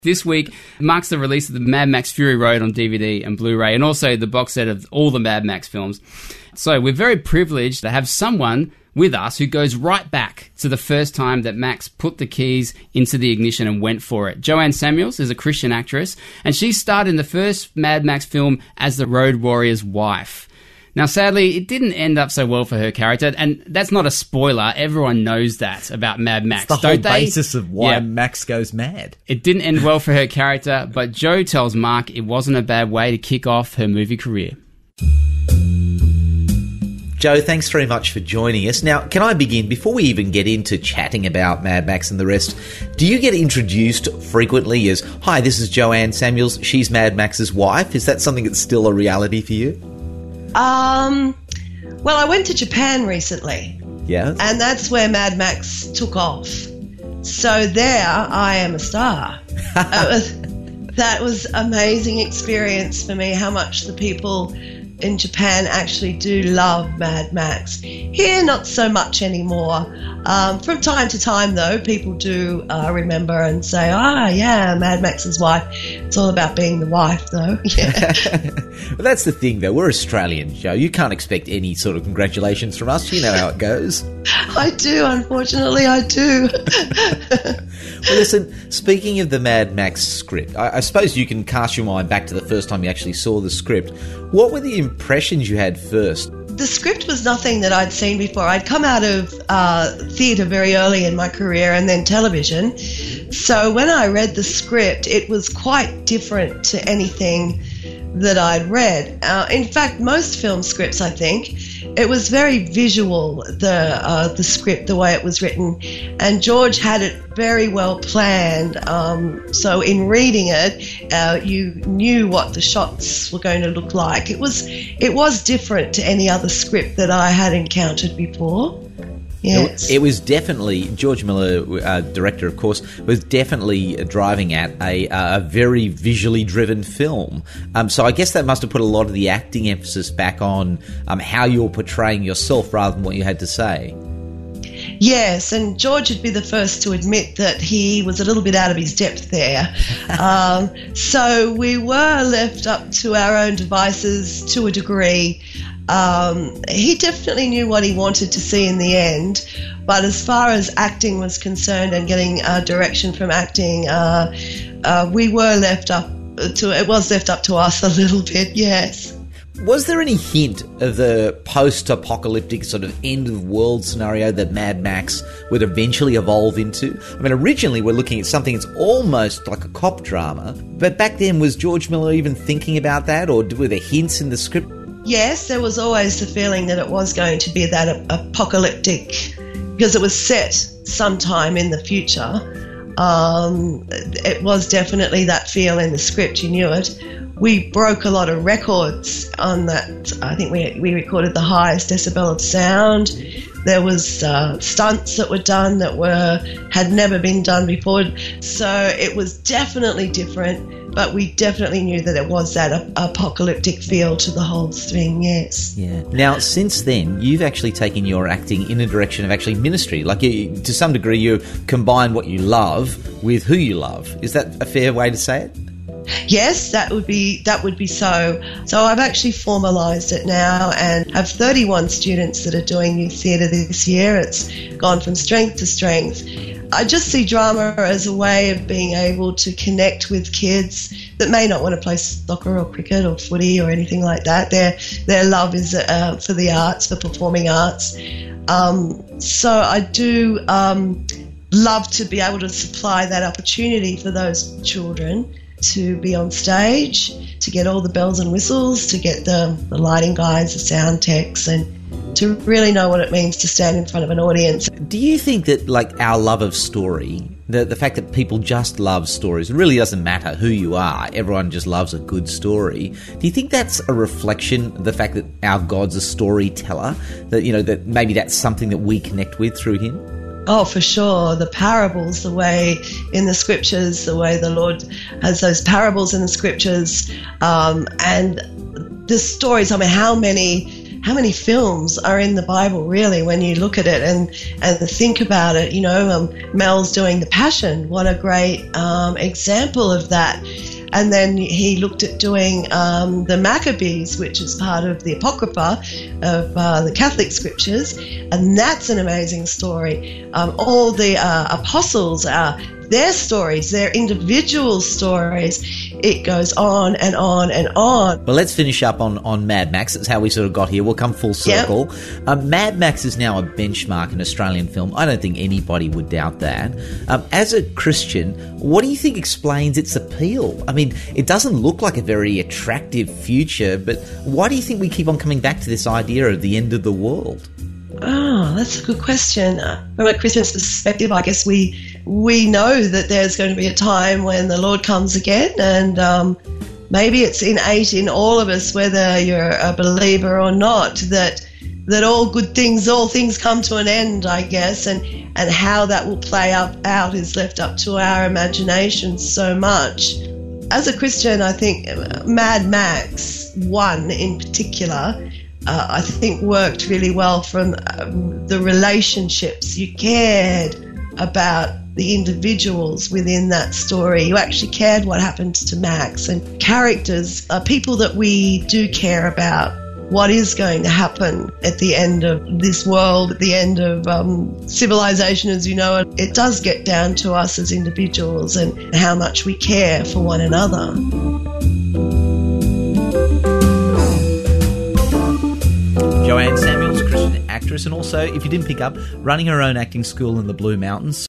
This week marks the release of the Mad Max Fury Road on DVD and Blu-ray, and also the box set of all the Mad Max films. So we're very privileged to have someone with us who goes right back to the first time that Max put the keys into the ignition and went for it. Joanne Samuels is a Christian actress, and she starred in the first Mad Max film as the Road Warrior's wife. Now, sadly, it didn't end up so well for her character, and that's not a spoiler. Everyone knows that about Mad Max, it's the whole basis of why Max goes mad. It didn't end well for her character, but Jo tells Mark it wasn't a bad way to kick off her movie career. Jo, thanks very much for joining us. Now, can I begin, before we even get into chatting about Mad Max and the rest, do you get introduced frequently as, hi, this is Joanne Samuels, she's Mad Max's wife? Is that something that's still a reality for you? Well, I went to Japan recently. Yeah. And that's where Mad Max took off. So there, I am a star. That was amazing experience for me, how much the people in Japan actually do love Mad Max. Here, not so much anymore. From time to time, though, people do remember and say, yeah, Mad Max's wife. It's all about being the wife, though. Yeah. Well, that's the thing, though. We're Australian, Jo. You can't expect any sort of congratulations from us. You know how it goes. I do, unfortunately, I do. Well, listen, speaking of the Mad Max script, I suppose you can cast your mind back to the first time you actually saw the script. What were the impressions you had first? The script was nothing that I'd seen before. I'd come out of theatre very early in my career and then television. So when I read the script, it was quite different to anything that I'd read. In fact, most film scripts, I think, it was very visual, the script, the way it was written. And George had it very well planned. So in reading it, you knew what the shots were going to look like. It was different to any other script that I had encountered before. Yes. It was definitely, George Miller, director, of course, was definitely driving at a very visually driven film. So I guess that must have put a lot of the acting emphasis back on how you're portraying yourself rather than what you had to say. Yes, and George would be the first to admit that he was a little bit out of his depth there. So we were left up to our own devices to a degree. He definitely knew what he wanted to see in the end, but as far as acting was concerned and getting direction from acting, we were left up to, it was left up to us a little bit, yes. Was there any hint of the post-apocalyptic sort of end-of-the-world scenario that Mad Max would eventually evolve into? I mean, originally we're looking at something that's almost like a cop drama, but back then was George Miller even thinking about that, or were there hints in the script? Yes, there was always the feeling that it was going to be that apocalyptic, because it was set sometime in the future. It was definitely that feel in the script, you knew it. We broke a lot of records on that. I think we recorded the highest decibel of sound. There was stunts that were done that had never been done before. So it was definitely different, but we definitely knew that it was that apocalyptic feel to the whole thing, yes. Yeah. Now, since then, you've actually taken your acting in a direction of actually ministry. Like, to some degree, you combine what you love with who you love. Is that a fair way to say it? Yes, that would be so. So I've actually formalised it now and have 31 students that are doing youth theatre this year. It's gone from strength to strength. I just see drama as a way of being able to connect with kids that may not want to play soccer or cricket or footy or anything like that. Their love is for the arts, for performing arts. So I do love to be able to supply that opportunity for those children to be on stage, to get all the bells and whistles, to get the lighting guys, the sound techs, and to really know what it means to stand in front of an audience. Do you think that, like, our love of story, the fact that people just love stories, it really doesn't matter who you are, everyone just loves a good story, do you think that's a reflection of the fact that our God's a storyteller, that, you know, that maybe that's something that we connect with through him? Oh, for sure. The parables, the way in the scriptures, the way the Lord has those parables in the scriptures, and the stories. I mean, how many how many films are in the Bible, really, when you look at it and think about it. Mel's doing The Passion. What a great example of that. And then he looked at doing the Maccabees, which is part of the Apocrypha of the Catholic scriptures, and that's an amazing story. All the apostles, their stories, their individual stories, it goes on and on and on. Well, let's finish up on Mad Max. That's how we sort of got here. We'll come full circle. Yep. Mad Max is now a benchmark in Australian film. I don't think anybody would doubt that. As a Christian, what do you think explains its appeal? I mean, it doesn't look like a very attractive future, but why do you think we keep on coming back to this idea of the end of the world? Oh, that's a good question. From a Christian perspective, I guess we know that there's going to be a time when the Lord comes again, and maybe it's innate in all of us, whether you're a believer or not, that all good things, all things come to an end, I guess, and how that will play out is left up to our imagination so much. As a Christian, I think Mad Max 1 in particular, I think worked really well from the relationships. You cared about the individuals within that story. You actually cared what happened to Max, and characters are people that we do care about. What is going to happen at the end of this world, at the end of civilization as you know it? It does get down to us as individuals and how much we care for one another. Joanne Samuels, Christian actress, and also, if you didn't pick up, running her own acting school in the Blue Mountains.